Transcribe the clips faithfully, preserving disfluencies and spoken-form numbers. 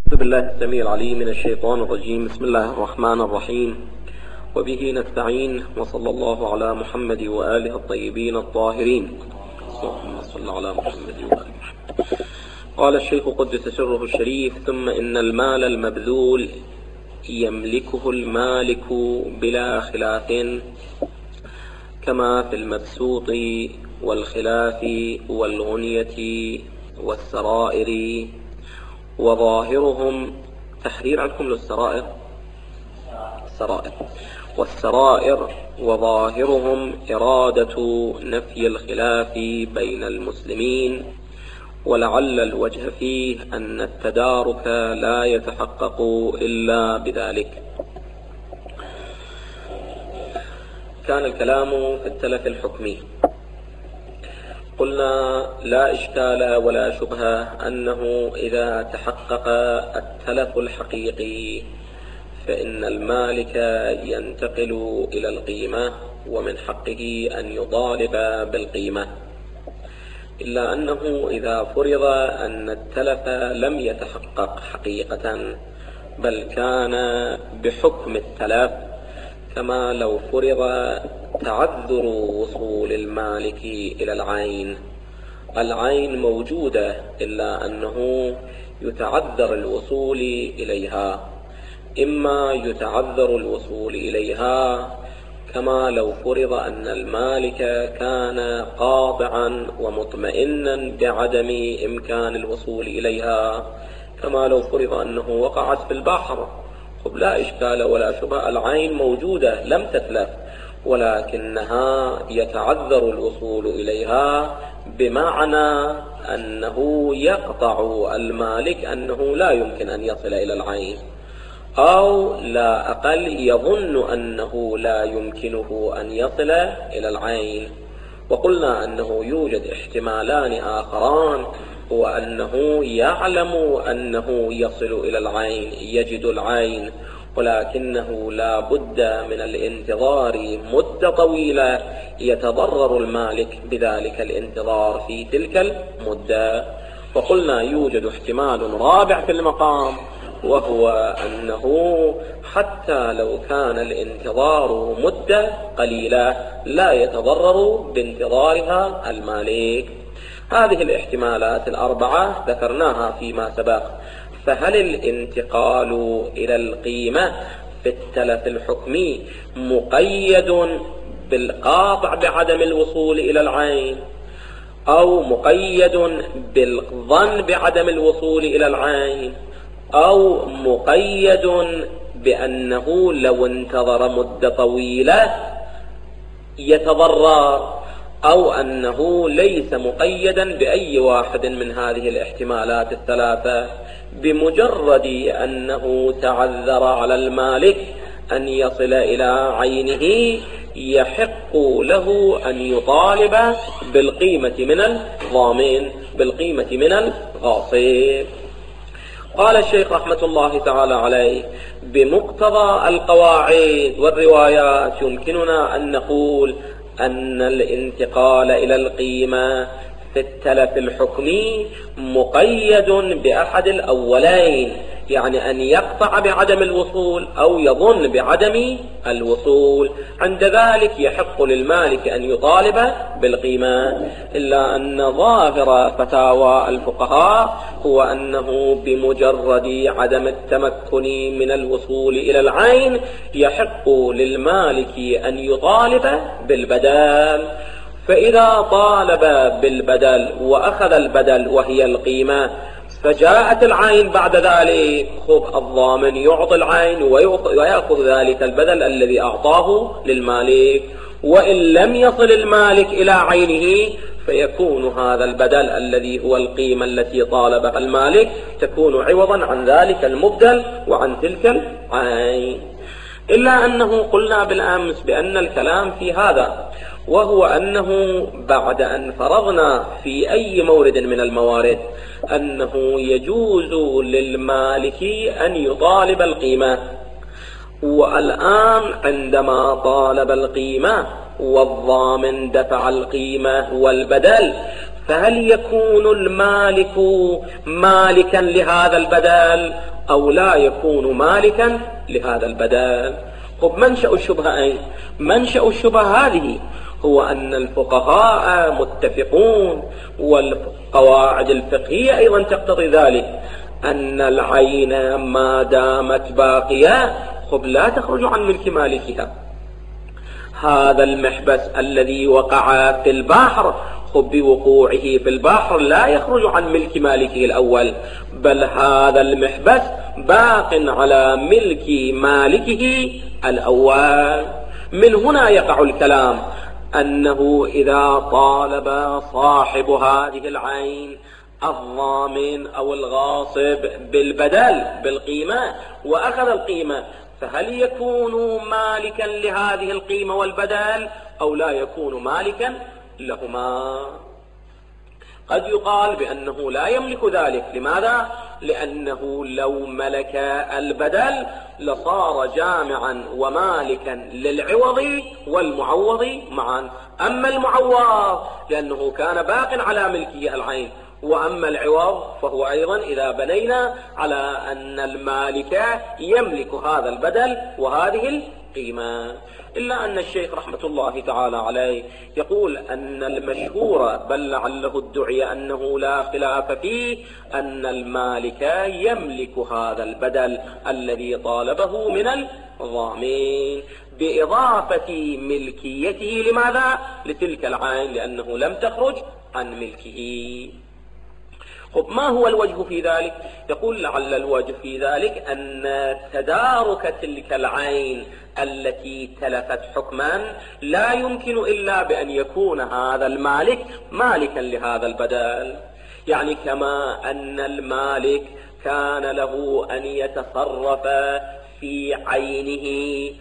أعوذ بالله السميع العليم من الشيطان الرجيم. بسم الله الرحمن الرحيم، وبه نستعين، وصلى الله على محمد وآله الطيبين الطاهرين. اللهم صل على محمد وآل محمد. قال الشيخ قدس سره الشريف: ثم إن المال المبذول يملكه المالك بلا خلاف، كما في المبسوط والخلاف والغنية والسرائر، وظاهرهم تحرير عنكم للسرائر السرائر والسرائر وظاهرهم إرادة نفي الخلاف بين المسلمين، ولعل الوجه فيه أن التدارك لا يتحقق إلا بذلك. كان الكلام في التلف الحكمي. قلنا لا إشكال ولا شبهة أنه إذا تحقق التلف الحقيقي فإن المالك ينتقل إلى القيمة، ومن حقه أن يطالب بالقيمة، إلا أنه إذا فرض أن التلف لم يتحقق حقيقة بل كان بحكم التلف، كما لو فرض تعذر وصول المالك إلى العين. العين موجودة إلا أنه يتعذر الوصول إليها، إما يتعذر الوصول إليها كما لو فرض أن المالك كان قاطعا ومطمئنا بعدم إمكان الوصول إليها، كما لو فرض أنه وقعت في البحر. خب لا إشكال ولا شبهة، العين موجودة لم تتلف، ولكنها يتعذر الوصول إليها، بمعنى أنه يقطع المالك أنه لا يمكن أن يصل إلى العين، أو لا أقل يظن أنه لا يمكنه أن يصل إلى العين. وقلنا أنه يوجد احتمالان آخران، هو أنه يعلم أنه يصل إلى العين، يجد العين، ولكنه لا بد من الانتظار مدة طويلة يتضرر المالك بذلك الانتظار في تلك المدة. وقلنا يوجد احتمال رابع في المقام، وهو أنه حتى لو كان الانتظار مدة قليلة لا يتضرر بانتظارها المالك. هذه الاحتمالات الأربعة ذكرناها فيما سبق. فهل الانتقال إلى القيمة في التلف الحكمي مقيد بالقاطع بعدم الوصول إلى العين، أو مقيد بالظن بعدم الوصول إلى العين، أو مقيد بأنه لو انتظر مدة طويلة يتضرر، أو أنه ليس مقيدا بأي واحد من هذه الاحتمالات الثلاثة؟ بمجرد أنه تعذر على المالك أن يصل إلى عينه يحق له أن يطالب بالقيمة من الضامن، بالقيمة من الغاصب. قال الشيخ رحمة الله تعالى عليه: بمقتضى القواعد والروايات يمكننا أن نقول أن الانتقال إلى القيمة في التلف الحكمي مقيد بأحد الأولين، يعني أن يقطع بعدم الوصول أو يظن بعدم الوصول. عند ذلك يحق للمالك أن يطالب بالقيمة، إلا أن ظاهر فتاوى الفقهاء هو أنه بمجرد عدم التمكن من الوصول إلى العين يحق للمالك أن يطالب بالبدل. فإذا طالب بالبدل وأخذ البدل وهي القيمة، فجاءت العين بعد ذلك، خب الضامن يعطي العين ويأخذ ذلك البدل الذي أعطاه للمالك. وإن لم يصل المالك إلى عينه فيكون هذا البدل الذي هو القيمة التي طالبها المالك تكون عوضا عن ذلك المبدل وعن تلك العين. إلا أنه قلنا بالأمس بأن الكلام في هذا، وهو أنه بعد أن فرضنا في أي مورد من الموارد أنه يجوز للمالك أن يطالب القيمة، والآن عندما طالب القيمة والضامن دفع القيمة والبدل، فهل يكون المالك مالكا لهذا البدل أو لا يكون مالكا لهذا البدل؟ طب منشأ الشبهة أين؟ منشأ الشبهة هذه هو أن الفقهاء متفقون، والقواعد الفقهية أيضا تقتضي ذلك، أن العين ما دامت باقية خب لا تخرج عن ملك مالكها. هذا المحبس الذي وقع في البحر خب بوقوعه في البحر لا يخرج عن ملك مالكه الأول، بل هذا المحبس باق على ملك مالكه الأول. من هنا يقع الكلام أنه إذا طالب صاحب هذه العين الضامن أو الغاصب بالبدل بالقيمة وأخذ القيمة، فهل يكون مالكا لهذه القيمة والبدل أو لا يكون مالكا لهما؟ قد يقال بأنه لا يملك ذلك. لماذا؟ لأنه لو ملك البدل لصار جامعا ومالكا للعوض والمعوض معا. أما المعوض لأنه كان باق على ملكية العين، وأما العوض فهو أيضا إذا بنينا على أن المالك يملك هذا البدل وهذه القيمة. إلا أن الشيخ رحمة الله تعالى عليه يقول أن المشهور بل لعله ادعي أنه لا خلاف فيه أن المالك يملك هذا البدل الذي طالبه من الضامن بإضافة ملكيته. لماذا؟ لتلك العين، لأنه لم تخرج عن ملكه. خب ما هو الوجه في ذلك؟ يقول لعل الوجه في ذلك أن تدارك تلك العين التي تلفت حكما لا يمكن إلا بأن يكون هذا المالك مالكا لهذا البدل. يعني كما أن المالك كان له أن يتصرف في عينه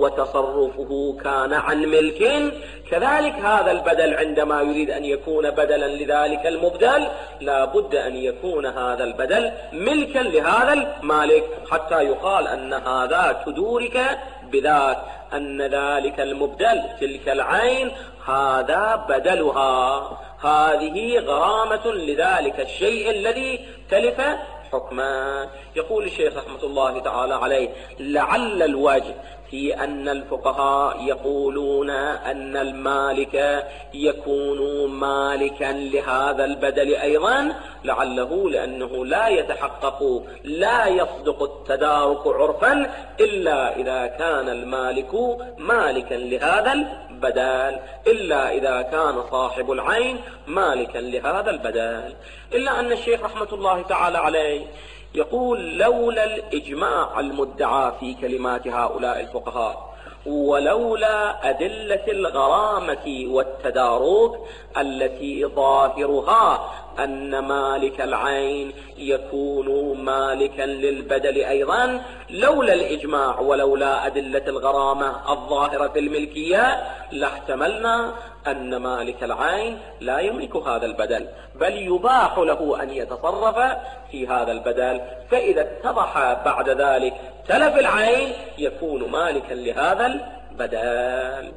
وتصرفه كان عن ملك، كذلك هذا البدل عندما يريد أن يكون بدلا لذلك المبدل لا بد أن يكون هذا البدل ملكا لهذا المالك، حتى يقال أن هذا تدورك بذاك أن ذلك المبدل تلك العين هذا بدلها، هذه غرامة لذلك الشيء الذي تلف حكما. يقول الشيخ رحمة الله تعالى عليه لعل الوجه في أن الفقهاء يقولون أن المالك يكون مالكا لهذا البدل أيضا لعله لأنه لا يتحقق لا يصدق التدارك عرفا إلا إذا كان المالك مالكا لهذا البدل، إلا إذا كان صاحب العين مالكا لهذا البدل. إلا أن الشيخ رحمة الله تعالى عليه يقول لولا الإجماع المدعى في كلمات هؤلاء الفقهاء ولولا أدلة الغرامة والتدارك التي ظاهرها أن مالك العين يكون مالكا للبدل أيضا، لولا الإجماع ولولا أدلة الغرامة الظاهرة في الملكية لاحتملنا أن مالك العين لا يملك هذا البدل، بل يباح له أن يتصرف في هذا البدل، فإذا اتضح بعد ذلك تلف العين يكون مالكا لهذا البدل.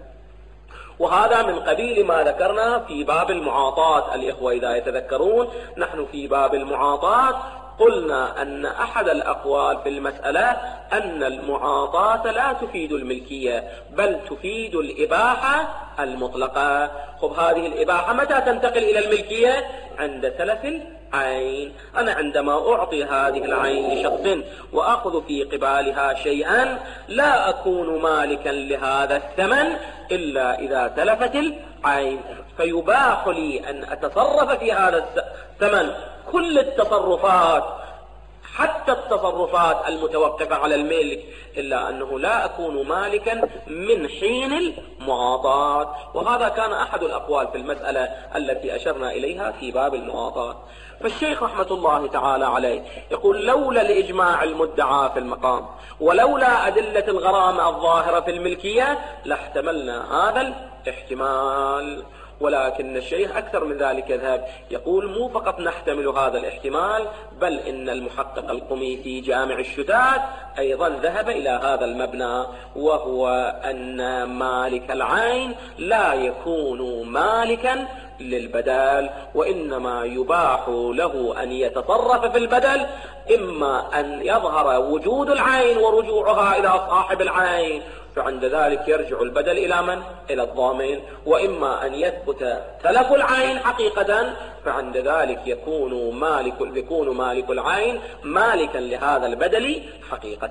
وهذا من قبيل ما ذكرنا في باب المعاطاة. الإخوة إذا يتذكرون نحن في باب المعاطاة قلنا أن أحد الأقوال في المسألة أن المعاطاة لا تفيد الملكية بل تفيد الإباحة المطلقة. خب هذه الإباحة متى تنتقل إلى الملكية؟ عند تلف العين. أنا عندما أعطي هذه العين لشخص وأخذ في قبالها شيئا لا أكون مالكا لهذا الثمن إلا إذا تلفت العين، فيباح لي أن أتصرف في هذا الثمن كل التصرفات حتى التصرفات المتوقفة على الملك، إلا أنه لا أكون مالكا من حين المعاطاة. وهذا كان أحد الأقوال في المسألة التي أشرنا إليها في باب المعاطاة. فالشيخ رحمة الله تعالى عليه يقول لولا الإجماع المدعى في المقام ولولا أدلة الغرامة الظاهرة في الملكية لاحتملنا هذا الاحتمال. ولكن الشيخ أكثر من ذلك يذهب، يقول مو فقط نحتمل هذا الاحتمال، بل إن المحقق القمي في جامع الشتات أيضا ذهب إلى هذا المبنى، وهو أن مالك العين لا يكون مالكا للبدل، وإنما يباح له أن يتصرف في البدل، إما أن يظهر وجود العين ورجوعها إلى صاحب العين، فعند ذلك يرجع البدل إلى من؟ إلى الضامن، وإما أن يثبت تلف العين حقيقة، فعند ذلك يكون مالك يكون مالك العين مالكا لهذا البدل حقيقة.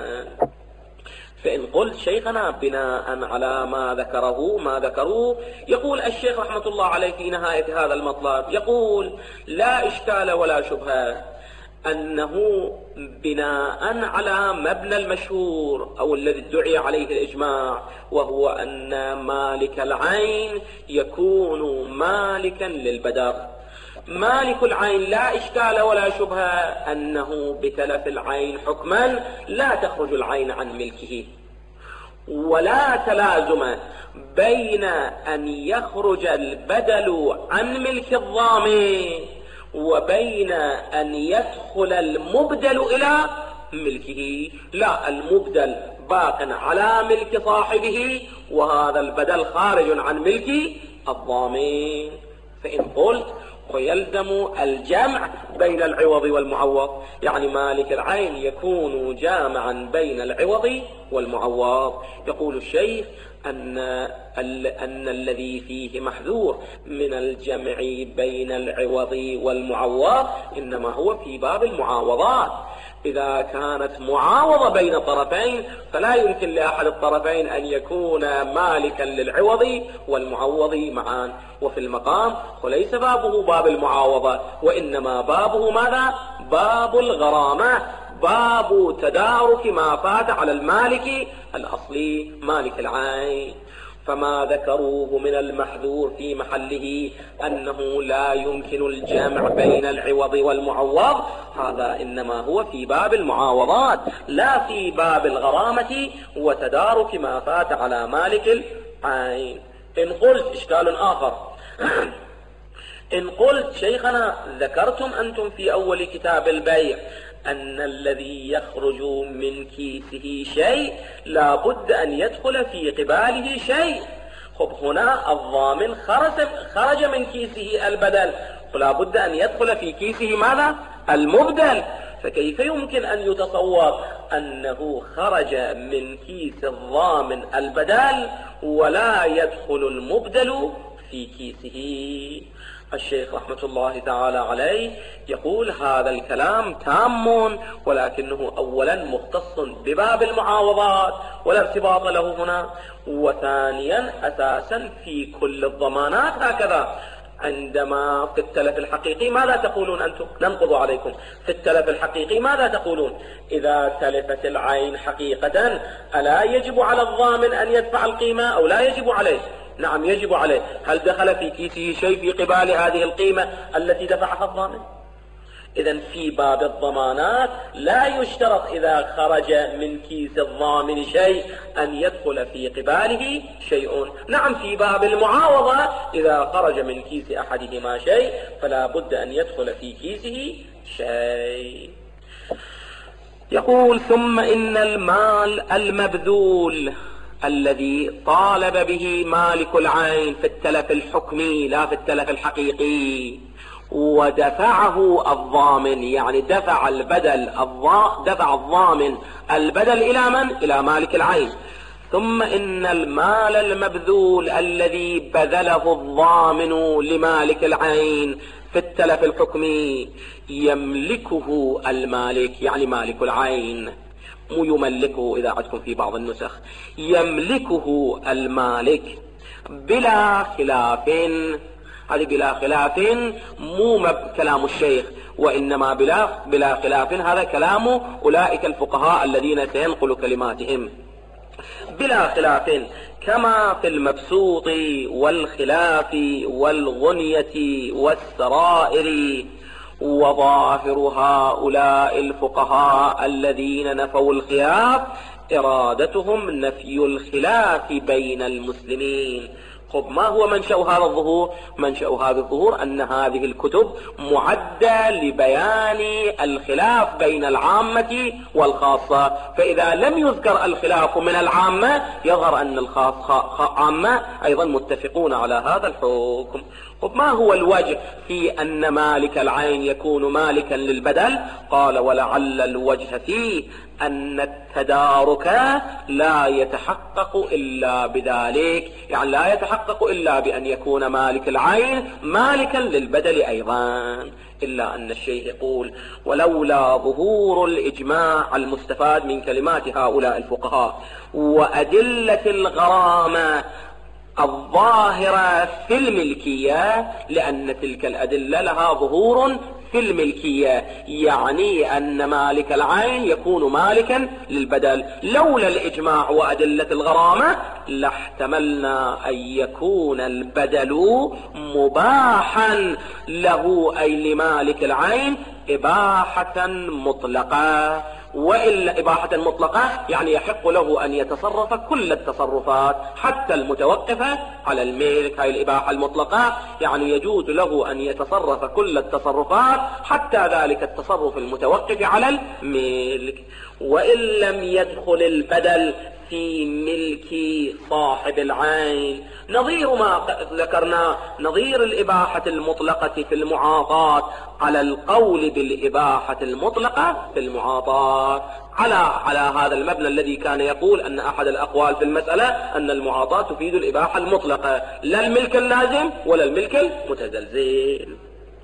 فإن قلت شيخنا بناء على ما ذكره ما ذكروه، يقول الشيخ رحمة الله عليه في نهاية هذا المطلب، يقول لا إشكال ولا شبهة أنه بناء على مبنى المشهور أو الذي ادعي عليه الإجماع، وهو أن مالك العين يكون مالكا للبدر. مالك العين لا إشكال ولا شبهة أنه بتلف العين حكما لا تخرج العين عن ملكه، ولا تلازم بين أن يخرج البدل عن ملك الضامن وبين أن يدخل المبدل إلى ملكه. لا، المبدل باق على ملك صاحبه، وهذا البدل خارج عن ملك الضامن. فإن قلت ويلزم الجمع بين العوض والمعوض، يعني مالك العين يكون جامعا بين العوض والمعوض. يقول الشيخ أن, أن الذي فيه محذور من الجمع بين العوض والمعوض إنما هو في باب المعاوضات. إذا كانت معاوضة بين طرفين فلا يمكن لأحد الطرفين أن يكون مالكا للعوض والمعوض معا، وفي المقام وليس بابه باب المعاوضة، وإنما بابه ماذا؟ باب الغرامة، باب تدارك ما فات على المالك الأصلي مالك العين. فما ذكروه من المحذور في محله أنه لا يمكن الجمع بين العوض والمعوض، هذا إنما هو في باب المعاوضات لا في باب الغرامة وتدارك ما فات على مالك العين. إن قلت إشكال آخر، إن قلت شيخنا ذكرتم أنتم في أول كتاب البيع أن الذي يخرج من كيسه شيء لا بد أن يدخل في قباله شيء. خب هنا الضامن خرج, خرج من كيسه البدل، فلا بد أن يدخل في كيسه ماذا؟ المبدل. فكيف يمكن أن يتصور أنه خرج من كيس الضامن البدل ولا يدخل المبدل في كيسه؟ الشيخ رحمة الله تعالى عليه يقول هذا الكلام تام، ولكنه أولا مختص بباب المعاوضات ولا ارتباط له هنا، وثانيا أساسا في كل الضمانات هكذا. عندما في التلف الحقيقي ماذا تقولون أنتم؟ ننقض عليكم. في التلف الحقيقي ماذا تقولون؟ إذا تلفت العين حقيقة ألا يجب على الضامن أن يدفع القيمة أو لا يجب عليه؟ نعم يجب عليه. هل دخل في كيسه شيء في قبال هذه القيمة التي دفعها الضامن؟ إذن في باب الضمانات لا يشترط إذا خرج من كيس الضامن شيء أن يدخل في قباله شيء. نعم في باب المعاوضة إذا خرج من كيس أحدهما شيء فلا بد أن يدخل في كيسه شيء. يقول ثم إن المال المبذول الذي طالب به مالك العين في التلف الحكمي لا في التلف الحقيقي ودفعه الضامن، يعني دفع البدل دفع الضامن البدل إلى من؟ إلى مالك العين. ثم إن المال المبذول الذي بذله الضامن لمالك العين في التلف الحكمي يملكه المالك، يعني مالك العين، مو يملكه إذا عدكم في بعض النسخ، يملكه المالك بلا خلاف. هذه بلا خلاف مو كلام الشيخ، وإنما بلا, بلا خلاف هذا كلام أولئك الفقهاء الذين سينقل كلماتهم. بلا خلاف كما في المبسوط والخلاف والغنية والسرائر. وظاهر هؤلاء الفقهاء الذين نفوا الخلاف إرادتهم نفي الخلاف بين المسلمين، خب ما هو منشأ هذا الظهور؟ منشأ هذا الظهور أن هذه الكتب معدة لبيان الخلاف بين العامة والخاصة، فإذا لم يذكر الخلاف من العامة يظهر أن العامة أيضا متفقون على هذا الحكم. طب ما هو الوجه في أن مالك العين يكون مالكا للبدل؟ قال ولعل الوجه فيه أن التدارك لا يتحقق إلا بذلك، يعني لا يتحقق إلا بأن يكون مالك العين مالكا للبدل أيضا. إلا أن الشيخ يقول ولولا ظهور الإجماع المستفاد من كلمات هؤلاء الفقهاء وأدلة الغرامة الظاهرة في الملكية، لأن تلك الأدلة لها ظهور في الملكية، يعني أن مالك العين يكون مالكا للبدل. لولا الإجماع وأدلة الغرامة لاحتملنا أن يكون البدل مباحا له أي لمالك العين إباحة مطلقة، وإلا إباحة مطلقة يعني يحق له أن يتصرف كل التصرفات حتى المتوقفة على الملك. هاي الإباحة المطلقة يعني يجوز له أن يتصرف كل التصرفات حتى ذلك التصرف المتوقف على الملك. وإن لم يدخل البدل في ملك صاحب العين، نظير ما ذكرنا، نظير الإباحة المطلقة في المعاطاة على القول بالإباحة المطلقة في المعاطاة، على على هذا المبنى الذي كان يقول أن أحد الأقوال في المسألة أن المعاطاة تفيد الإباحة المطلقة لا الملك اللازم ولا الملك المتزلزل.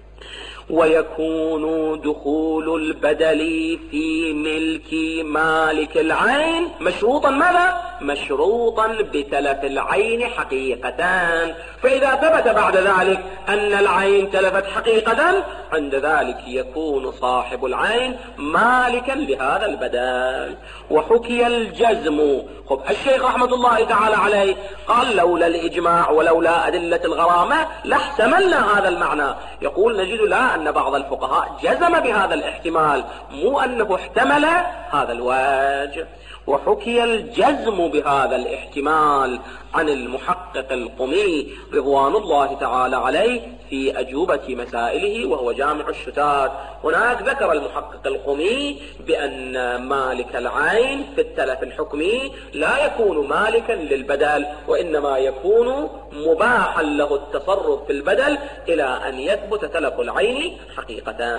ويكون دخول البدل في ملك مالك العين مشروطا ماذا؟ مشروطا بتلف العين حقيقة. فإذا ثبت بعد ذلك أن العين تلفت حقيقة عند ذلك يكون صاحب العين مالكا لهذا البدل. وحكي الجزم. خب الشيخ رحمة الله تعالى عليه قال لولا الإجماع ولولا أدلة الغرامة لاحتملنا هذا المعنى. يقول نجد لا أن بعض الفقهاء جزم بهذا الاحتمال، مو أنه احتمل هذا الوجه. وحكي الجزم بهذا الاحتمال عن المحقق القمي رضوان الله تعالى عليه في أجوبة مسائله وهو جامع الشتات. هناك ذكر المحقق القمي بأن مالك العين في التلف الحكمي لا يكون مالكا للبدل، وإنما يكون مباحا له التصرف في البدل إلى أن يثبت تلف العين حقيقة.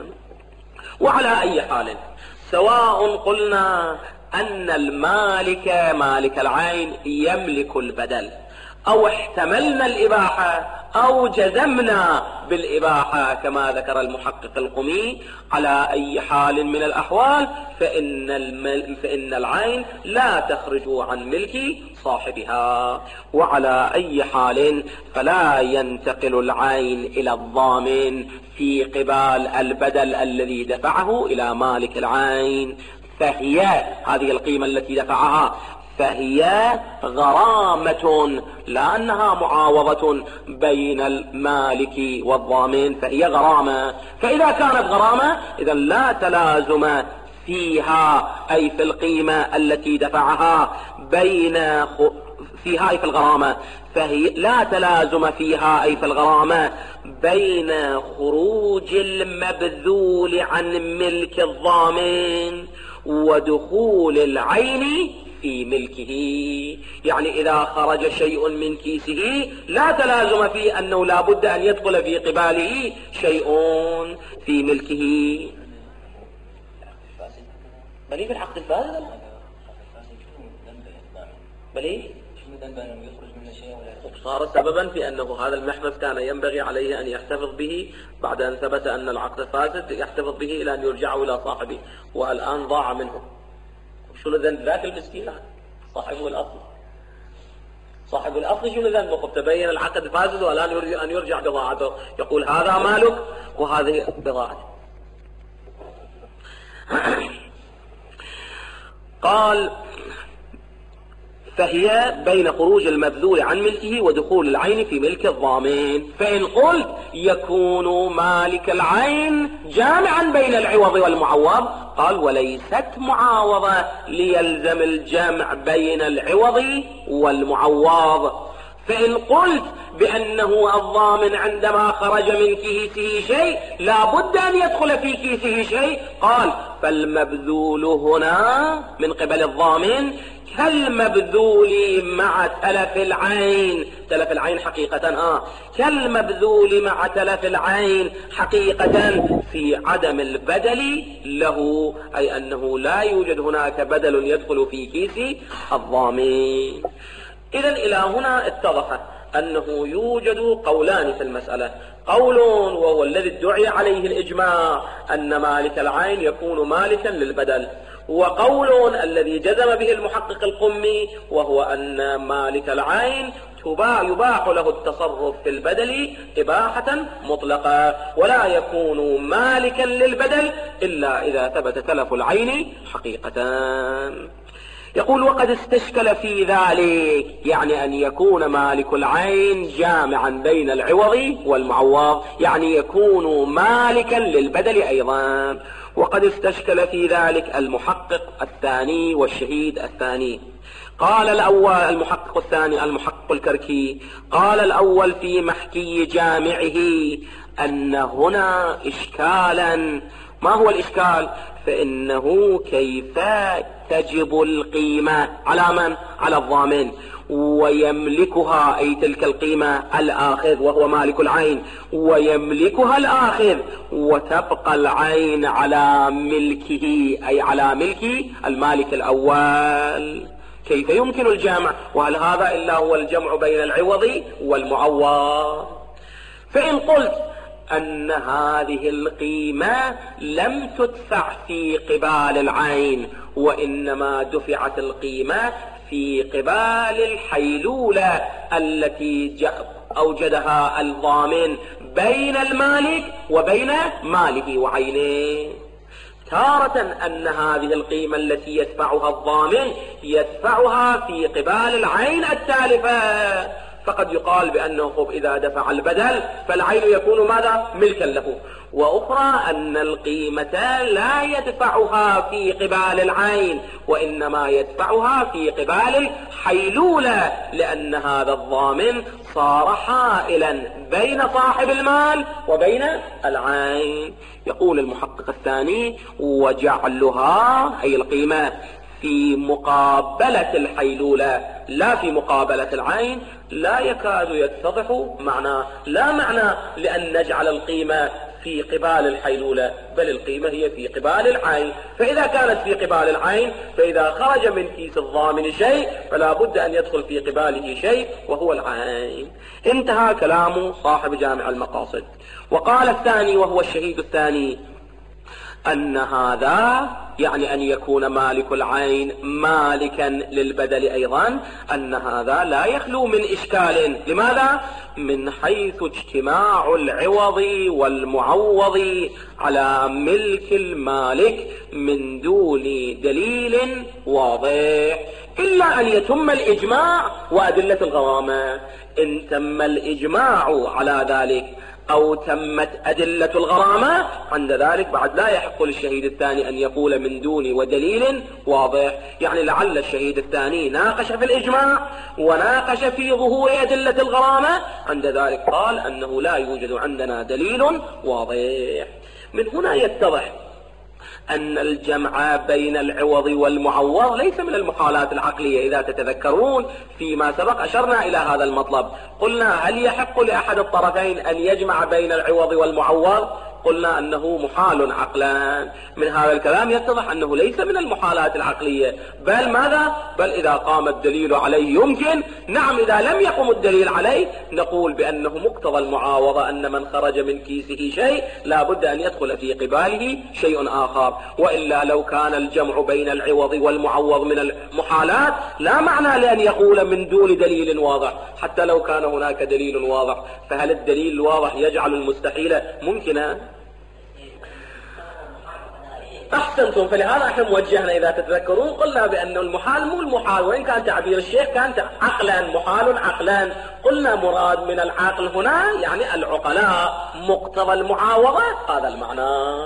وعلى أي حال سواء قلنا أن المالك مالك العين يملك البدل أو احتملنا الإباحة أو جزمنا بالإباحة كما ذكر المحقق القمي، على أي حال من الأحوال فإن, المل... فإن العين لا تخرج عن ملك صاحبها. وعلى أي حال فلا ينتقل العين إلى الضامن في قبال البدل الذي دفعه إلى مالك العين، فهي هذه القيمة التي دفعها فهي غرامة لا أنها معاوضة بين المالك والضامن، فهي غرامة. فإذا كانت غرامة إذا لا تلازم فيها أي في القيمة التي دفعها بين فيها أي في الغرامة فهي لا تلازم فيها أي في الغرامة بين خروج المبذول عن ملك الضامن ودخول العين في ملكه. يعني إذا خرج شيء من كيسه لا تلازم فيه أنه لا بد أن يدخل في قباله شيء في ملكه. بلي في الحق الفاسد بلي صار سببا في أنه هذا المحبس كان ينبغي عليه أن يحتفظ به بعد أن ثبت أن العقد فاسد، يحتفظ به إلى أن يرجعه إلى صاحبه، والآن ضاع منه. شنو ذنب ذاك المسكين صاحبه الأصل؟ صاحب الأصل شنو ذنبه؟ تبين العقد فاسد والآن يريد أن يرجع بضاعته، يقول هذا مالك وهذه بضاعته. قال فهي بين خروج المبذول عن ملكه ودخول العين في ملك الضامن. فإن قلت يكون مالك العين جامعا بين العوض والمعوض، قال وليست معاوضة ليلزم الجمع بين العوض والمعوض، فإن قلت بأنه الضامن عندما خرج من كيسه شيء لا بد أن يدخل في كيسه شيء، قال فالمبذول هنا من قبل الضامن كالمبذول مع تلف العين. تلف العين حقيقة ها كالمبذول مع تلف العين حقيقة في عدم البدل له، أي أنه لا يوجد هناك بدل يدخل في كيس الضامن. إذن إلى هنا اتضح أنه يوجد قولان في المسألة، قول وهو الذي ادعي عليه الإجماع أن مالك العين يكون مالكا للبدل، وقول الذي جزم به المحقق القمي وهو أن مالك العين يباح له التصرف في البدل إباحة مطلقة، ولا يكون مالكا للبدل إلا إذا ثبت تلف العين حقيقة. يقول وقد استشكل في ذلك، يعني أن يكون مالك العين جامعا بين العوض والمعوض، يعني يكون مالكا للبدل أيضا. وقد استشكل في ذلك المحقق الثاني والشهيد الثاني. قال الأول المحقق الثاني المحقق الكركي قال الأول في محكي جامعه أن هنا إشكالا. ما هو الإشكال؟ فإنه كيف تجب القيمة على من؟ على الضامن، ويملكها أي تلك القيمة الآخذ وهو مالك العين، ويملكها الآخذ وتبقى العين على ملكه أي على ملك المالك الأول. كيف يمكن الجمع؟ وهل هذا إلا هو الجمع بين العوض والمعوض؟ فإن قلت أن هذه القيمة لم تدفع في قبال العين، وإنما دفعت القيمة في قبال الحيلولة التي أوجدها الضامن بين المالك وبين ماله وعينه. تارة أن هذه القيمة التي يدفعها الضامن يدفعها في قبال العين التالفة، فقد يقال بأنه إذا دفع البدل فالعين يكون ماذا؟ ملكا له. وأخرى أن القيمة لا يدفعها في قبال العين، وإنما يدفعها في قبال الحيلولة، لأن هذا الضامن صار حائلا بين صاحب المال وبين العين. يقول المحقق الثاني وجعلها أي القيمة في مقابلة الحيلولة لا في مقابلة العين لا يكاد يتضح معناه. لا معنى لأن نجعل القيمة في قبال الحيلولة، بل القيمة هي في قبال العين. فإذا كانت في قبال العين فإذا خرج من كيس الضامن شيء فلا بد أن يدخل في قباله شيء وهو العين. انتهى كلام صاحب جامع المقاصد. وقال الثاني وهو الشهيد الثاني أن هذا يعني أن يكون مالك العين مالكا للبدل أيضا، أن هذا لا يخلو من إشكال. لماذا؟ من حيث اجتماع العوض والمعوض على ملك المالك من دون دليل واضح، إلا أن يتم الإجماع وأدلة الغرامة. إن تم الإجماع على ذلك أو تمت أدلة الغرامة عند ذلك بعد لا يحق للشهيد الثاني أن يقول من دون ودليل واضح. يعني لعل الشهيد الثاني ناقش في الإجماع وناقش في ظهور أدلة الغرامة، عند ذلك قال أنه لا يوجد عندنا دليل واضح. من هنا يتضح أن الجمع بين العوض والمعوض ليس من المحالات العقلية. إذا تتذكرون فيما سبق أشرنا إلى هذا المطلب، قلنا هل يحق لأحد الطرفين أن يجمع بين العوض والمعوض؟ قلنا أنه محال عقلا. من هذا الكلام يتضح أنه ليس من المحالات العقلية، بل ماذا؟ بل إذا قام الدليل عليه يمكن. نعم إذا لم يقم الدليل عليه نقول بأنه مقتضى المعاوضة أن من خرج من كيسه شيء لا بد أن يدخل في قباله شيء آخر، وإلا لو كان الجمع بين العوض والمعوض من المحالات لا معنى لأن يقول من دون دليل واضح. حتى لو كان هناك دليل واضح فهل الدليل الواضح يجعل المستحيل ممكنا؟ أحسنتم. فلهذا احنا وجهنا إذا تتذكرون قلنا بأن المحال مو المحال، وإن كان تعبير الشيخ كان عقلا محال عقلا، قلنا مراد من العقل هنا يعني العقلاء، مقتضى المعاوضة هذا المعنى.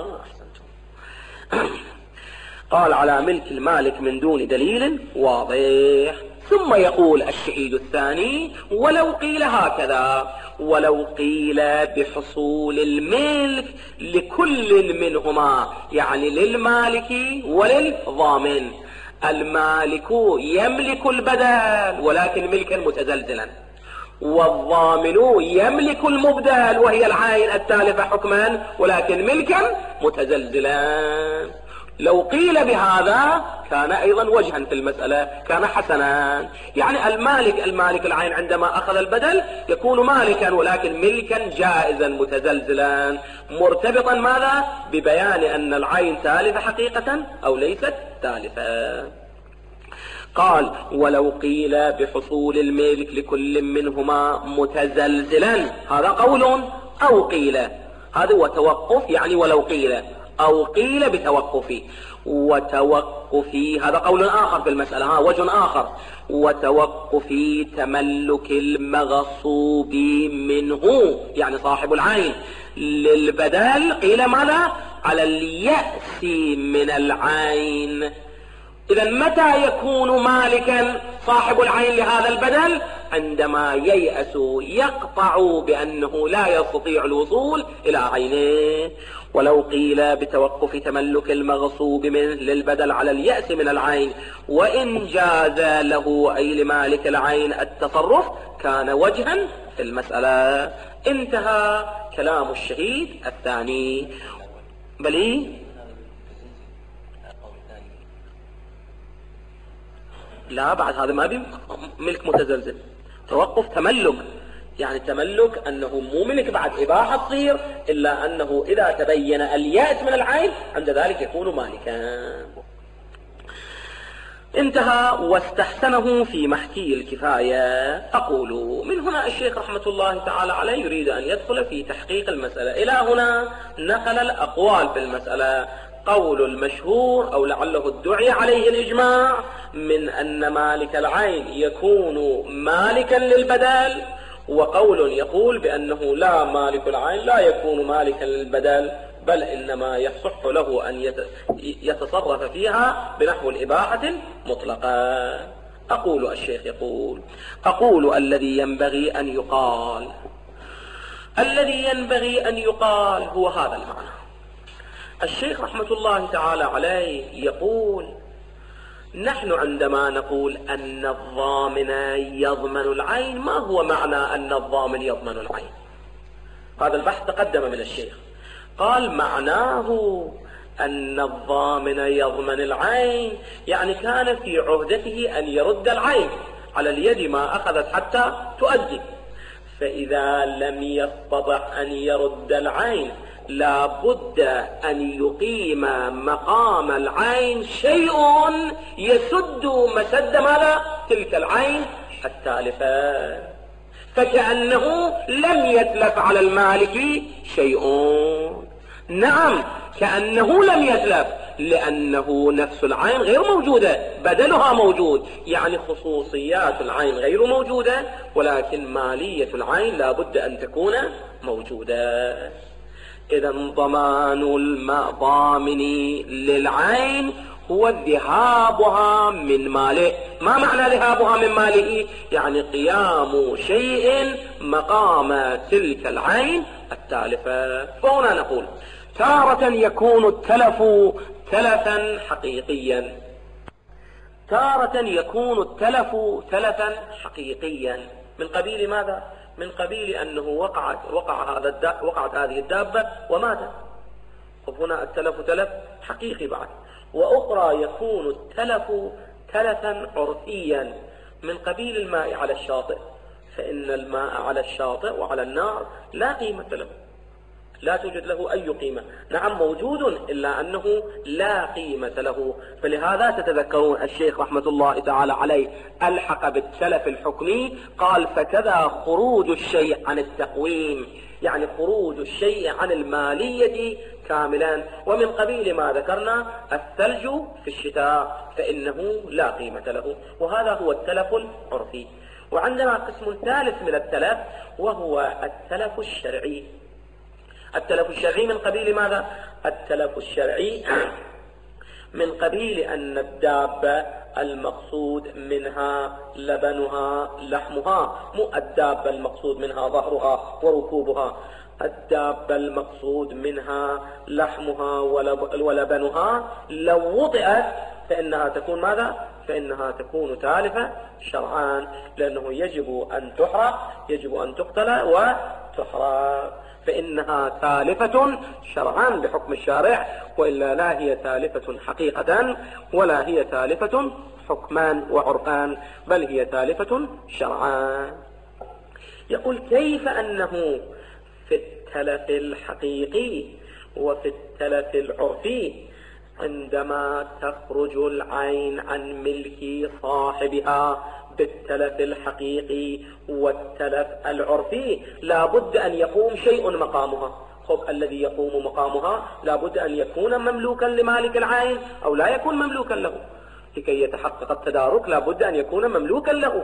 أحسنتم. قال على ملك المالك من دون دليل واضح. ثم يقول الشهيد الثاني: ولو قيل هكذا، ولو قيل بحصول الملك لكل منهما، يعني للمالك وللضامن. المالك يملك البدل ولكن ملكا متزلزلا، والضامن يملك المبدل وهي العين التالفة حكما ولكن ملكا متزلزلا. لو قيل بهذا كان أيضا وجها في المسألة، كان حسنا. يعني المالك المالك العين عندما أخذ البدل يكون مالكا ولكن ملكا جائزا متزلزلا، مرتبطا ماذا؟ ببيان أن العين تالفة حقيقة أو ليست تالفة. قال: ولو قيل بحصول الملك لكل منهما متزلزلا، هذا قول. أو قيل، هذا هو توقف، يعني ولو قيل، أو قيل بتوقف. وتوقف هذا قول آخر في المسألة، ها وجه آخر. وتوقف تملك المغصوب منه، يعني صاحب العين، للبدل قيل ماذا؟ على اليأس من العين. إذا متى يكون مالكا صاحب العين لهذا البدل؟ عندما ييأس، يقطع بأنه لا يستطيع الوصول إلى عينه. ولو قيل بتوقف تملك المغصوب منه للبدل على اليأس من العين، وإن جاز له أي لمالك العين التصرف، كان وجها في المسألة. انتهى كلام الشهيد الثاني. بلي لا، بعد هذا ما بي ملك متزلزل، توقف تملك، يعني تملك أنه مو ملك بعد إباحة تصير، إلا أنه إذا تبين اليأس من العين عند ذلك يكون مالكا. انتهى. واستحسنه في محكي الكفاية. أقول من هنا الشيخ رحمة الله تعالى عليه يريد أن يدخل في تحقيق المسألة. إلى هنا نقل الأقوال في المسألة. قول المشهور أو لعله الدعي عليه الإجماع من أن مالك العين يكون مالكا للبدل، وقول يقول بأنه لا، مالك العين لا يكون مالكا للبدل، بل إنما يصح له أن يتصرف فيها بنحو الإباحة مطلقا. أقول الشيخ يقول: أقول الذي ينبغي أن يقال، الذي ينبغي أن يقال هو هذا المعنى. الشيخ رحمة الله تعالى عليه يقول: نحن عندما نقول أن الضامن يضمن العين، ما هو معنى أن الضامن يضمن العين؟ هذا البحث تقدم من الشيخ. قال: معناه أن الضامن يضمن العين، يعني كان في عهدته أن يرد العين على اليد ما أخذت حتى تؤدي، فإذا لم يستطع أن يرد العين لا بد أن يقيم مقام العين شيء يسد مسد ماذا؟ تلك العين التالفة، فكأنه لم يتلف على المالك شيء. نعم، كأنه لم يتلف، لأنه نفس العين غير موجودة، بدلها موجود، يعني خصوصيات العين غير موجودة، ولكن مالية العين لا بد أن تكون موجودة. إذا ضمان الضامن للعين هو ذهابها من ماله. ما معنى ذهابها من ماله؟ يعني قيام شيء مقام تلك العين التالفة. فهنا نقول: تارة يكون التلف تلفا حقيقيا، تارة يكون التلف تلفا حقيقيا. من قبيل ماذا؟ من قبيل أنه وقعت وقع هذا الدا وقعت هذه الدابة وماتت، وهنا التلف تلف حقيقي بعد. وأخرى يكون التلف تلفا عرفيا، من قبيل الماء على الشاطئ، فإن الماء على الشاطئ وعلى النار لا قيمة له، لا توجد له أي قيمة. نعم موجود، إلا أنه لا قيمة له. فلهذا تتذكرون الشيخ رحمة الله تعالى عليه ألحق بالتلف الحكمي، قال: فكذا خروج الشيء عن التقويم، يعني خروج الشيء عن المالية كاملا. ومن قبيل ما ذكرنا الثلج في الشتاء فإنه لا قيمة له، وهذا هو التلف العرفي. وعندنا قسم ثالث من التلف وهو التلف الشرعي. التلف الشرعي من قبيل ماذا؟ التلف الشرعي من قبيل أن الدابة المقصود منها لبنها لحمها، مو الدابة المقصود منها ظهرها وركوبها، الدابة المقصود منها لحمها ولبنها. لو وطئت فإنها تكون ماذا؟ فإنها تكون تالفة شرعان، لأنه يجب أن تحرق، يجب أن تقتل وتحرق، فإنها تالفة شرعان بحكم الشارع، وإلا لا هي تالفة حقيقة ولا هي تالفة حكما وعرفان، بل هي تالفة شرعان. يقول كيف أنه في التلف الحقيقي وفي التلف العرفي عندما تخرج العين عن ملك صاحبها بالتلف الحقيقي والتلف العرفي لا بد أن يقوم شيء مقامها. خب الذي يقوم مقامها لا بد أن يكون مملوكا لمالك العين أو لا يكون مملوكا له. لكي يتحقق التدارك لا بد أن يكون مملوكا له،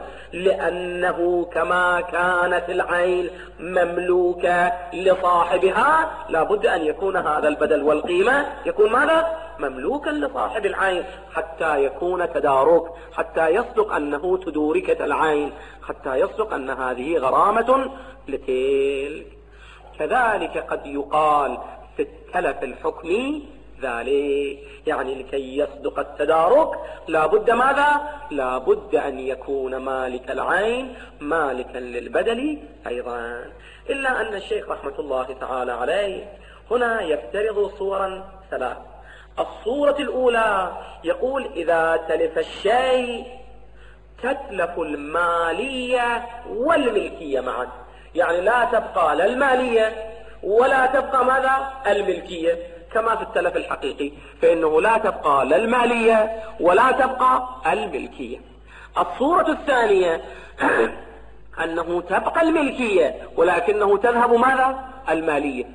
لأنه كما كانت العين مملوكة لصاحبها لا بد أن يكون هذا البدل والقيمة يكون ماذا؟ مملوكا لصاحب العين، حتى يكون تدارك، حتى يصدق أنه تدوركة العين، حتى يصدق أن هذه غرامة لتلك. كذلك قد يقال في التلف الحكمي ذلك، يعني لكي يصدق التدارك لا بد ماذا؟ لا بد أن يكون مالك العين مالكا للبدل أيضا. إلا أن الشيخ رحمة الله تعالى عليه هنا يفترض صورا ثلاث. الصورة الأولى يقول إذا تلف الشيء تتلف المالية والملكية معا، يعني لا تبقى لا المالية ولا تبقى ماذا؟ الملكية، كما في التلف الحقيقي فإنه لا تبقى لا المالية ولا تبقى الملكية. الصورة الثانية أنه تبقى الملكية ولكنه تذهب ماذا؟ المالية،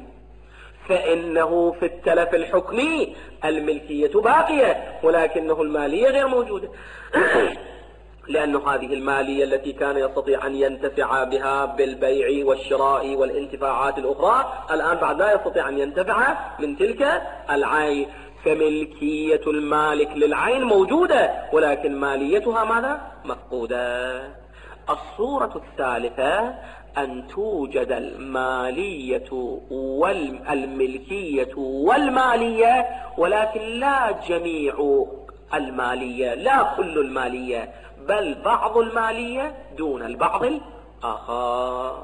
فإنه في التلف الحكمي الملكية باقية ولكنه المالية غير موجودة لأن هذه المالية التي كان يستطيع أن ينتفع بها بالبيع والشراء والانتفاعات الأخرى الآن بعد لا يستطيع أن ينتفع من تلك العين، فملكية المالك للعين موجودة ولكن ماليتها ماذا؟ مفقودة. الصورة الثالثة أن توجد المالية والملكية والمالية ولكن لا جميع المالية، لا كل المالية، بل بعض المالية دون البعض الآخر.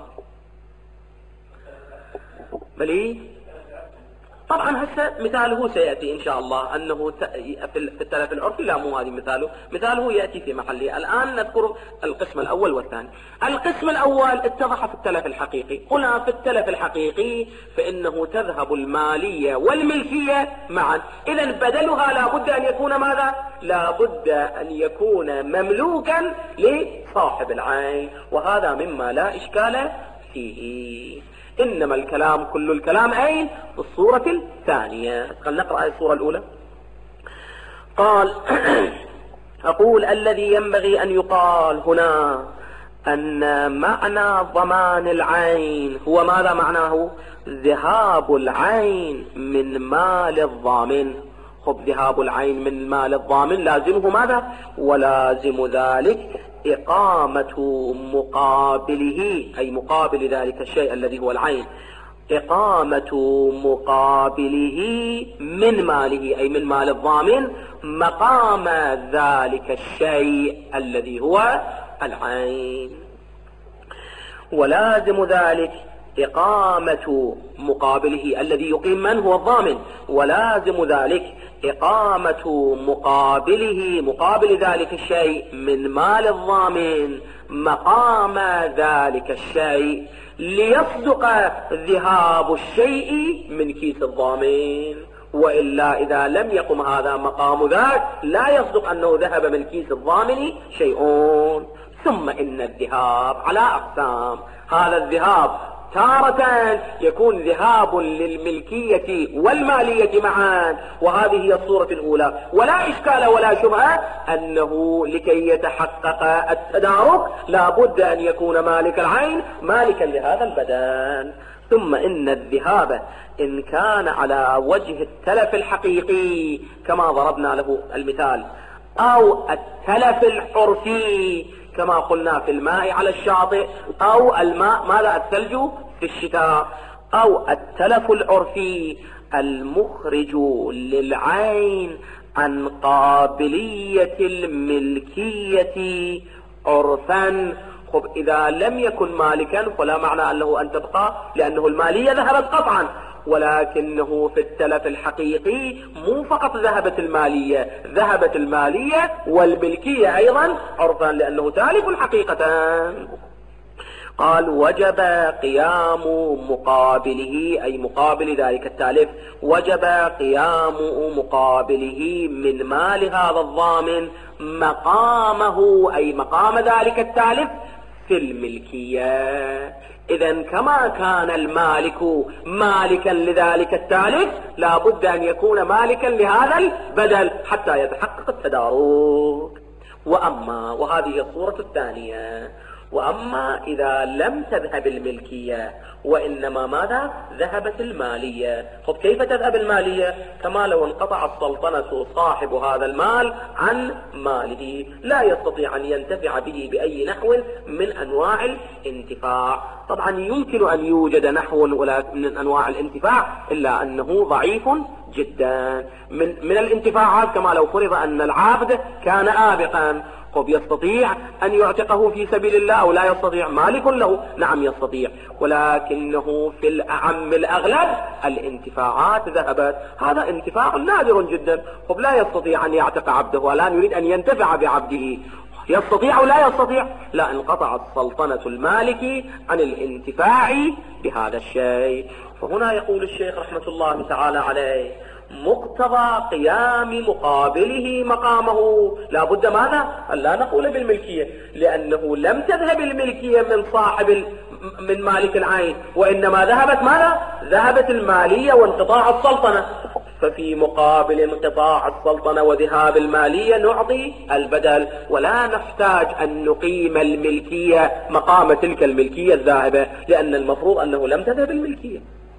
بلي طبعا هسه مثاله سيأتي إن شاء الله، أنه في التلف العرفي لا مو هذه مثاله، مثاله يأتي في محله. الآن نذكر القسم الأول والثاني. القسم الأول اتضح في التلف الحقيقي. هنا في التلف الحقيقي فإنه تذهب المالية والملكية معا، إذن بدلها لا بد أن يكون ماذا؟ لا بد أن يكون مملوكا لصاحب العين، وهذا مما لا إشكال فيه. إنما الكلام كل الكلام أين؟ في الصورة الثانية. خلينا نقرأ الصورة الأولى. قال أقول الذي ينبغي أن يقال هنا أن معنى ضمان العين هو ماذا معناه؟ ذهاب العين من مال الضامن. خب ذهاب العين من مال الضامن لازمه ماذا؟ ولازم ذلك إقامة مقابله، أي مقابل ذلك الشيء الذي هو العين، إقامة مقابله من ماله أي من مال الضامن مقام ذلك الشيء الذي هو العين. ولازم ذلك إقامة مقابله الذي يقيم من هو الضامن، ولازم ذلك إقامة مقابله مقابل ذلك الشيء من مال الضامن مقام ذلك الشيء ليصدق ذهاب الشيء من كيس الضامن، وإلا إذا لم يقم هذا مقام ذاك لا يصدق أنه ذهب من كيس الضامن شيء. ثم إن الذهاب على أقسام. هذا الذهاب تارة يكون ذهاب للملكية والمالية معا، وهذه هي الصورة الأولى. ولا إشكال ولا شبهة أنه لكي يتحقق التدارك لا بد أن يكون مالك العين مالكا لهذا البدن. ثم إن الذهاب إن كان على وجه التلف الحقيقي كما ضربنا له المثال، أو التلف العرفي كما قلنا في الماء على الشاطئ، أو الماء ماذا الثلج في الشتاء، أو التلف العرفي المخرج للعين عن قابلية الملكية عرفا. خب إذا لم يكن مالكا فلا معنى أنه أن تبقى، لأنه المالية ذهبت قطعا، ولكنه في التلف الحقيقي مو فقط ذهبت المالية، ذهبت المالية والملكية أيضا عرفا لأنه تالف حقيقة. قال وجب قيام مقابله، أي مقابل ذلك التالف، وجب قيام مقابله من مال هذا الضامن مقامه، أي مقام ذلك التالف في الملكية. إذن كما كان المالك مالكا لذلك التالف لا بد أن يكون مالكا لهذا البدل حتى يتحقق التدارك. وأما، وهذه الصورة الثانية، وأما إذا لم تذهب الملكية وإنما ماذا ذهبت المالية. طب كيف تذهب المالية؟ كما لو انقطع السلطنة صاحب هذا المال عن ماله، لا يستطيع أن ينتفع به بأي نحو من أنواع الانتفاع. طبعا يمكن أن يوجد نحو من أنواع الانتفاع إلا أنه ضعيف جدا. من, من الانتفاعات كما لو فرض أن العابد كان آبقا، طب يستطيع أن يعتقه في سبيل الله أو لا يستطيع؟ مالك له، نعم يستطيع، ولكنه في الأعم الأغلب الانتفاعات ذهبت. هذا انتفاع نادر جدا. طب لا يستطيع أن يعتق عبده ولا يريد أن ينتفع بعبده، يستطيع أو لا يستطيع؟ لا، انقطعت سلطنة المالك عن الانتفاع بهذا الشيء. فهنا يقول الشيخ رحمة الله تعالى عليه مقتضى قيام مقابله مقامه لا بد ماذا؟ أن لا نقول بالملكية، لأنه لم تذهب الملكية من صاحب من مالك العين، وإنما ذهبت ماذا؟ ذهبت المالية وانقطاع السلطنة. ففي مقابل انقطاع السلطنة وذهاب المالية نعطي البدل، ولا نحتاج أن نقيم الملكية مقام تلك الملكية الذاهبة، لأن المفروض أنه لم تذهب الملكية.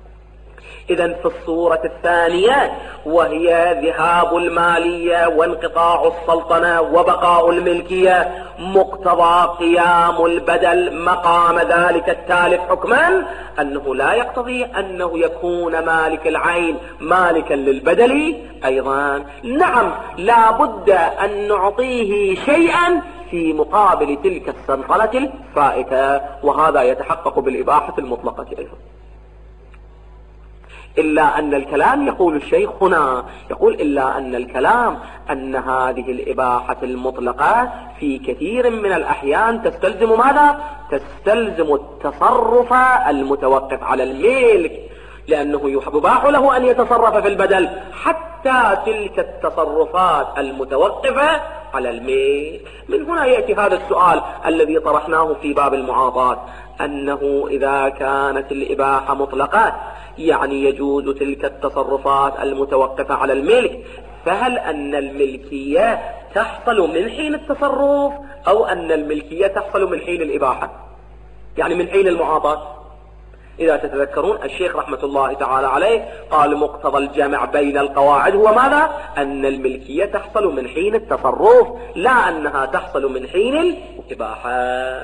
إذن في الصورة الثانية وهي ذهاب المالية وانقطاع السلطنة وبقاء الملكية، مقتضى قيام البدل مقام ذلك التالف حكما أنه لا يقتضي أنه يكون مالك العين مالكا للبدل أيضا. نعم لا بد أن نعطيه شيئا في مقابل تلك السنقلة الفائتة، وهذا يتحقق بالإباحة المطلقة أيضا. إلا أن الكلام يقول الشيخ هنا، يقول إلا أن الكلام أن هذه الإباحة المطلقة في كثير من الأحيان تستلزم ماذا؟ تستلزم التصرف المتوقف على الملك، لأنه يباح له أن يتصرف في البدل حتى تلك التصرفات المتوقفة على الملك. من هنا يأتي هذا السؤال الذي طرحناه في باب المعاطاة، أنه إذا كانت الإباحة مطلقة يعني يجوز تلك التصرفات المتوقفة على الملك، فهل أن الملكية تحصل من حين التصرف أو أن الملكية تحصل من حين الإباحة، يعني من حين المعاطاة؟ إذا تتذكرون الشيخ رحمة الله تعالى عليه قال مقتضى الجمع بين القواعد هو ماذا؟ أن الملكية تحصل من حين التصرف، لا أنها تحصل من حين الإباحة.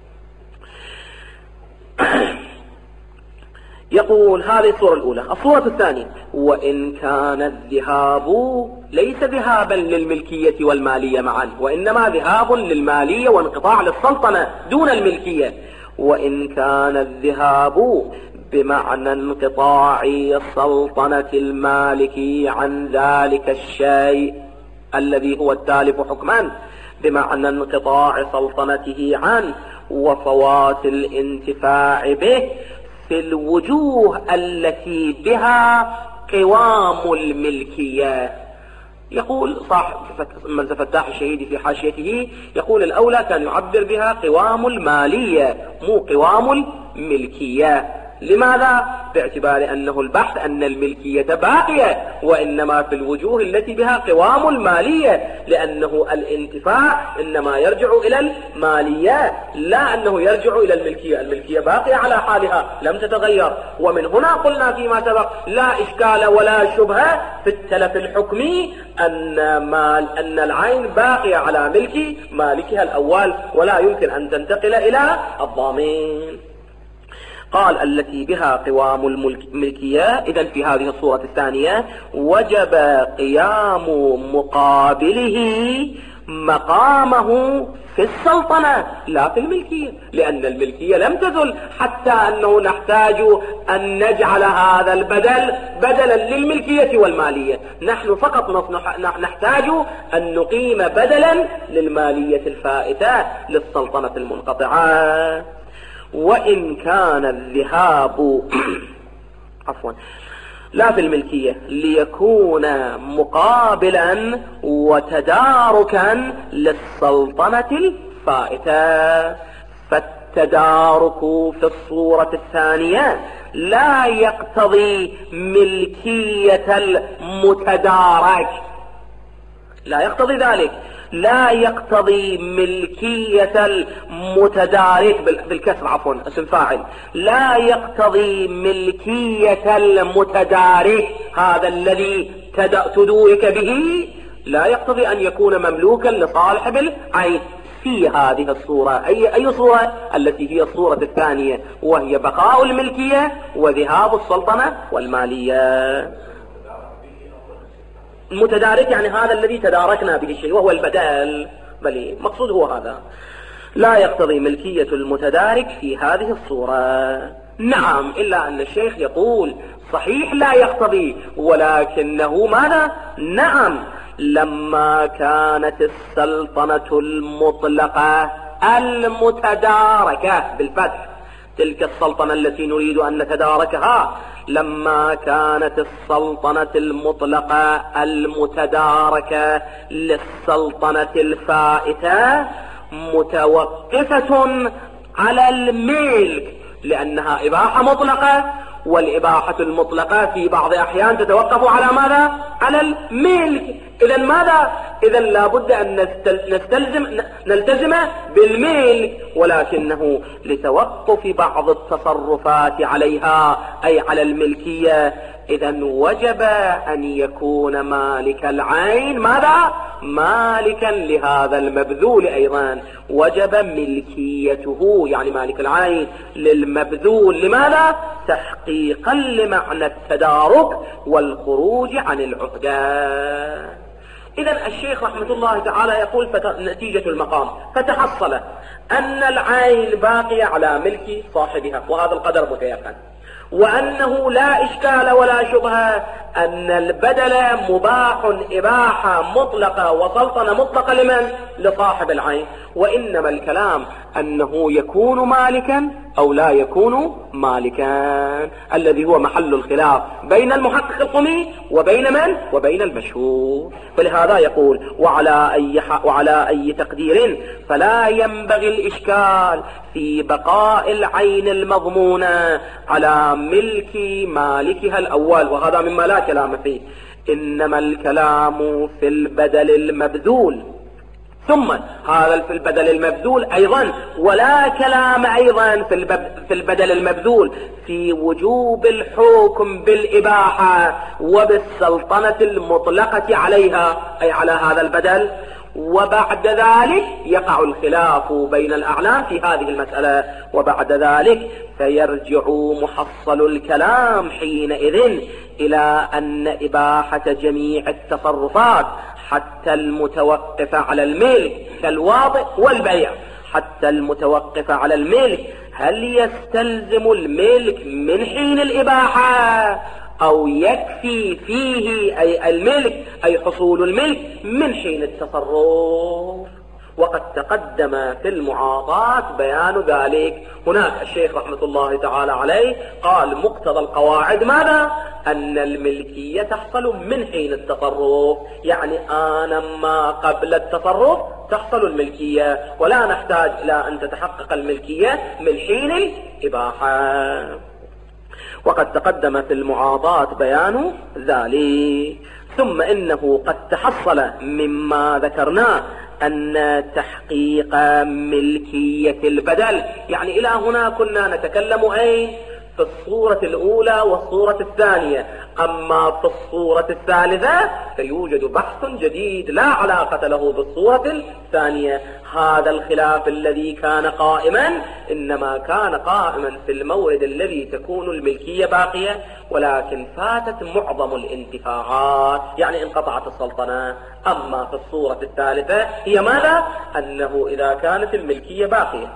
يقول هذه الصورة الأولى. الصورة الثانية وإن كان الذهاب ليس ذهابا للملكية والمالية معا، وإنما ذهاب للمالية وانقطاع للسلطنة دون الملكية. وإن كان الذهاب بمعنى انقطاع سلطنة المالك عن ذلك الشيء الذي هو التالف حكما، بمعنى انقطاع سلطنته عنه وفوات الانتفاع به في الوجوه التي بها قوام الملكية. يقول صاحب مرزا فتاح الشهيدي في حاشيته، يقول الأولى كان يعبر بها قوام المالية مو قوام الملكية، لماذا؟ باعتبار أنه البحث أن الملكية باقية، وإنما في الوجوه التي بها قوام المالية، لأنه الانتفاع إنما يرجع إلى المالية لا أنه يرجع إلى الملكية. الملكية باقية على حالها لم تتغير. ومن هنا قلنا فيما سبق لا إشكال ولا شبهة في التلف الحكمي أن, مال أن العين باقية على ملك مالكها الأول ولا يمكن أن تنتقل إلى الضامن. قال التي بها قوام الملكية. إذن في هذه الصورة الثانية وجب قيام مقابله مقامه في السلطنة لا في الملكية، لأن الملكية لم تزل، حتى أنه نحتاج أن نجعل هذا البدل بدلا للملكية والمالية. نحن فقط نحتاج أن نقيم بدلا للمالية الفائتة للسلطنة المنقطعة. وإن كان الذهاب عفوا لا في الملكية ليكون مقابلا وتداركا للسلطنة الفائتة، فالتدارك في الصورة الثانية لا يقتضي ملكية المتدارك، لا يقتضي ذلك، لا يقتضي ملكية المتدارك بالكسر عفوا اسم فاعل، لا يقتضي ملكية المتدارك هذا الذي تدورك به لا يقتضي أن يكون مملوكا لصالح العين في هذه الصورة. أي, أي صورة؟ التي هي الصورة الثانية، وهي بقاء الملكية وذهاب السلطنة والمالية. المتدارك يعني هذا الذي تداركنا به الشيء وهو البدل، بل مقصود هو هذا. لا يقتضي ملكية المتدارك في هذه الصورة. نعم، إلا أن الشيخ يقول صحيح لا يقتضي، ولكنه ماذا؟ نعم، لما كانت السلطنة المطلقة المتداركة بالفتح، تلك السلطنة التي نريد أن نتداركها، لما كانت السلطنة المطلقة المتداركة للسلطنة الفائتة متوقفة على الملك، لأنها إباحة مطلقة، والإباحة المطلقة في بعض الأحيان تتوقف على ماذا؟ على الملك. إذن ماذا؟ إذن لابد أن نستلزم نلتزم بالملك، ولكنه لتوقف بعض التصرفات عليها أي على الملكية، إذن وجب أن يكون مالك العين ماذا؟ مالكا لهذا المبذول أيضا، وجب ملكيته يعني مالك العين للمبذول. لماذا؟ تحقيقا لمعنى التدارك والخروج عن العهدة. إذن الشيخ رحمة الله تعالى يقول نتيجة المقام فتحصل أن العين باقية على ملك صاحبها، وهذا القدر متيقن، وأنه لا إشكال ولا شبهة أن البدل مباح إباحة مطلقة وسلطنة مطلقة لمن؟ لصاحب العين، وإنما الكلام أنه يكون مالكا أو لا يكون مالكا، الذي هو محل الخلاف بين المحقق القمي وبين من؟ وبين المشهور. فلهذا يقول وعلى أي, وعلى أي تقدير فلا ينبغي الإشكال في بقاء العين المضمونة على ملك مالكها الأول، وهذا مما لا كلام فيه، إنما الكلام في البدل المبذول. ثم هذا في البدل المبذول أيضا، ولا كلام أيضا في البدل المبذول في وجوب الحكم بالإباحة وبالسلطنة المطلقة عليها أي على هذا البدل. وبعد ذلك يقع الخلاف بين الأعلام في هذه المسألة، وبعد ذلك فيرجع محصل الكلام حينئذ إلى أن إباحة جميع التصرفات حتى المتوقف على الملك كالواطئ والبيع، حتى المتوقف على الملك هل يستلزم الملك من حين الإباحة أو يكفي فيه أي الملك أي حصول الملك من حين التصرف؟ وقد تقدم في المعاطاة بيان ذلك. هناك الشيخ رحمة الله تعالى عليه قال مقتضى القواعد ماذا؟ أن الملكية تحصل من حين التصرف، يعني آن ما قبل التصرف تحصل الملكية، ولا نحتاج إلى أن تتحقق الملكية من حين الإباحة. وقد تقدم في المعاضات بيان ذلك. ثم إنه قد تحصل مما ذكرناه أن تحقيق ملكية البدل، يعني إلى هنا كنا نتكلم أي في الصورة الأولى والصورة الثانية، أما في الصورة الثالثة فيوجد بحث جديد لا علاقة له بالصورة الثانية. هذا الخلاف الذي كان قائما إنما كان قائما في المورد الذي تكون الملكية باقية ولكن فاتت معظم الانتفاعات، يعني انقطعت السلطنة. أما في الصورة الثالثة هي ماذا؟ أنه إذا كانت الملكية باقية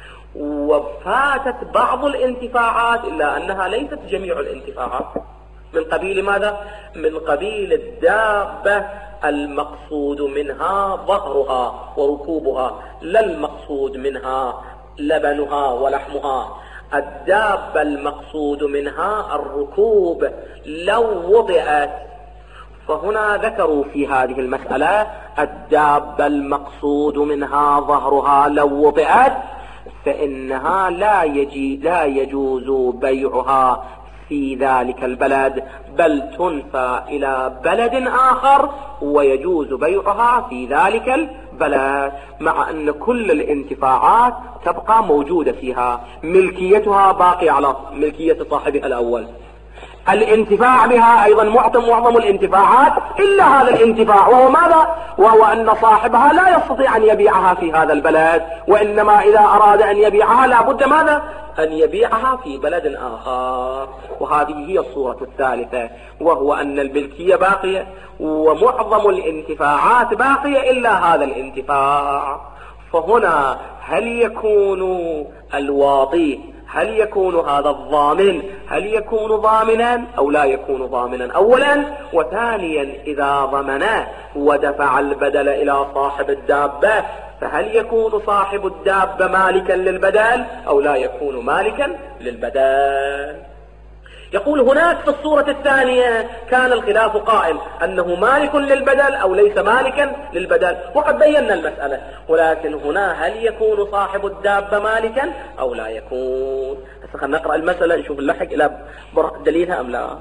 وفاتت بعض الانتفاعات إلا أنها ليست جميع الانتفاعات، من قبيل ماذا؟ من قبيل الدابة المقصود منها ظهرها وركوبها، لا المقصود منها لبنها ولحمها. الدابة المقصود منها الركوب. لو وضعت، فهنا ذكروا في هذه المسألة الدابة المقصود منها ظهرها لو وضعت فإنها لا يجي لا يجوز بيعها في ذلك البلد، بل تنفى إلى بلد آخر ويجوز بيعها في ذلك البلد، مع أن كل الانتفاعات تبقى موجودة فيها، ملكيتها باقية على ملكية صاحبها الأول. الانتفاع بها أيضا معظم معظم الانتفاعات إلا هذا الانتفاع، وهو ماذا؟ وهو أن صاحبها لا يستطيع أن يبيعها في هذا البلد، وإنما إذا أراد أن يبيعها لابد ماذا؟ أن يبيعها في بلد آخر. وهذه هي الصورة الثالثة، وهو أن الملكية باقية ومعظم الانتفاعات باقية إلا هذا الانتفاع. فهنا هل يكون الواطي، هل يكون هذا الضامن، هل يكون ضامنا أو لا يكون ضامنا أولا؟ وثانيا إذا ضمن ودفع البدل إلى صاحب الدابة فهل يكون صاحب الدابة مالكا للبدل أو لا يكون مالكا للبدل؟ يقول هناك في الصورة الثانية كان الخلاف قائم أنه مالك للبدل أو ليس مالكا للبدل، وقد بينا المسألة. ولكن هنا هل يكون صاحب الدابة مالكا أو لا يكون؟ هسه خلينا نقرأ المسألة نشوف نلحق إلى دليلها أم لا.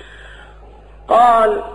قال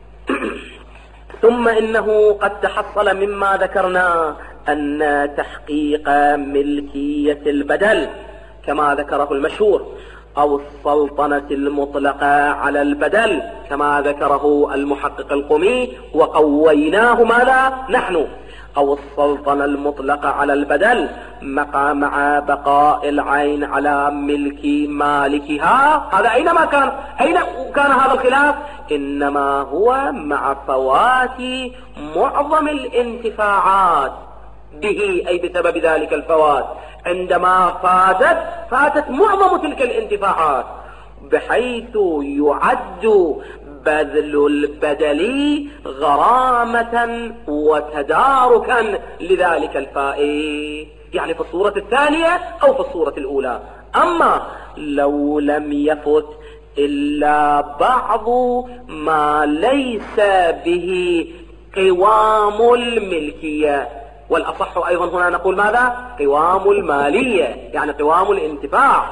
ثم إنه قد تحصل مما ذكرنا أن تحقيق ملكية البدل كما ذكره المشهور أو السلطنة المطلقة على البدل كما ذكره المحقق القمي وقويناه ماذا نحن، أو السلطنة المطلقة على البدل مع بقاء العين على ملك مالكها. هذا أينما كان، أين كان هذا الخلاف؟ إنما هو مع فوات معظم الانتفاعات به، أي بسبب ذلك الفوات. عندما فاتت فاتت معظم تلك الانتفاعات بحيث يعد بذل البدل غرامة وتداركا لذلك الفائت، يعني في الصورة الثانية أو في الصورة الأولى. أما لو لم يفت إلا بعض ما ليس به قوام الملكية، والأصح أيضا هنا نقول ماذا؟ قوام المالية، يعني قوام الانتفاع.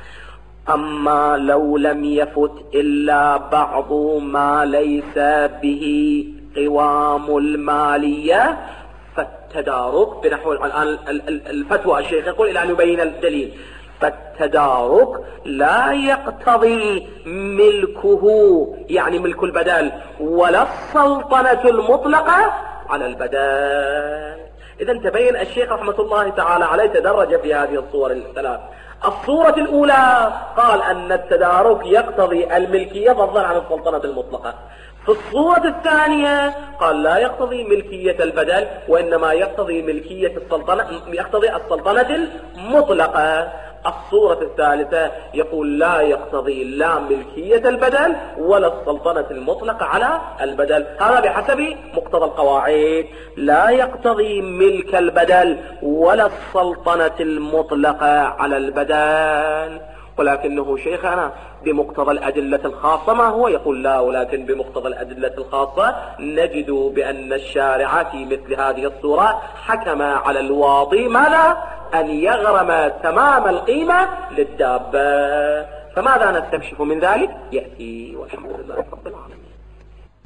أما لو لم يفت إلا بعض ما ليس به قوام المالية فالتدارك بنحو الآن الفتوى الشيخ يقول إلى أن يبين الدليل، فالتدارك لا يقتضي ملكه يعني ملك البدل ولا السلطنة المطلقة على البدل. إذا تبين الشيخ رحمة الله تعالى عليه تدرج في هذه الصور الثلاث. الصورة الأولى قال أن التدارك يقتضي الملكية فضلا عن السلطنة المطلقة. في الصورة الثانية قال لا يقتضي ملكية البدل وإنما يقتضي ملكية السلطنة، يقتضي السلطنة المطلقة. الصورة الثالثة يقول لا يقتضي لا ملكية البدل ولا السلطنة المطلقة على البدل. هذا بحسب مقتضى القواعد، لا يقتضي ملك البدل ولا السلطنة المطلقة على البدل. ولكنه شيخنا بمقتضى الأدلة الخاصة ما هو؟ يقول لا، ولكن بمقتضى الأدلة الخاصة نجد بأن الشارع في مثل هذه الصورة حكم على الواضي ماذا؟ أن يغرم تمام القيمة للدابة. فماذا نستكشف من ذلك؟ يأتي، والحمد لله رب العالمين.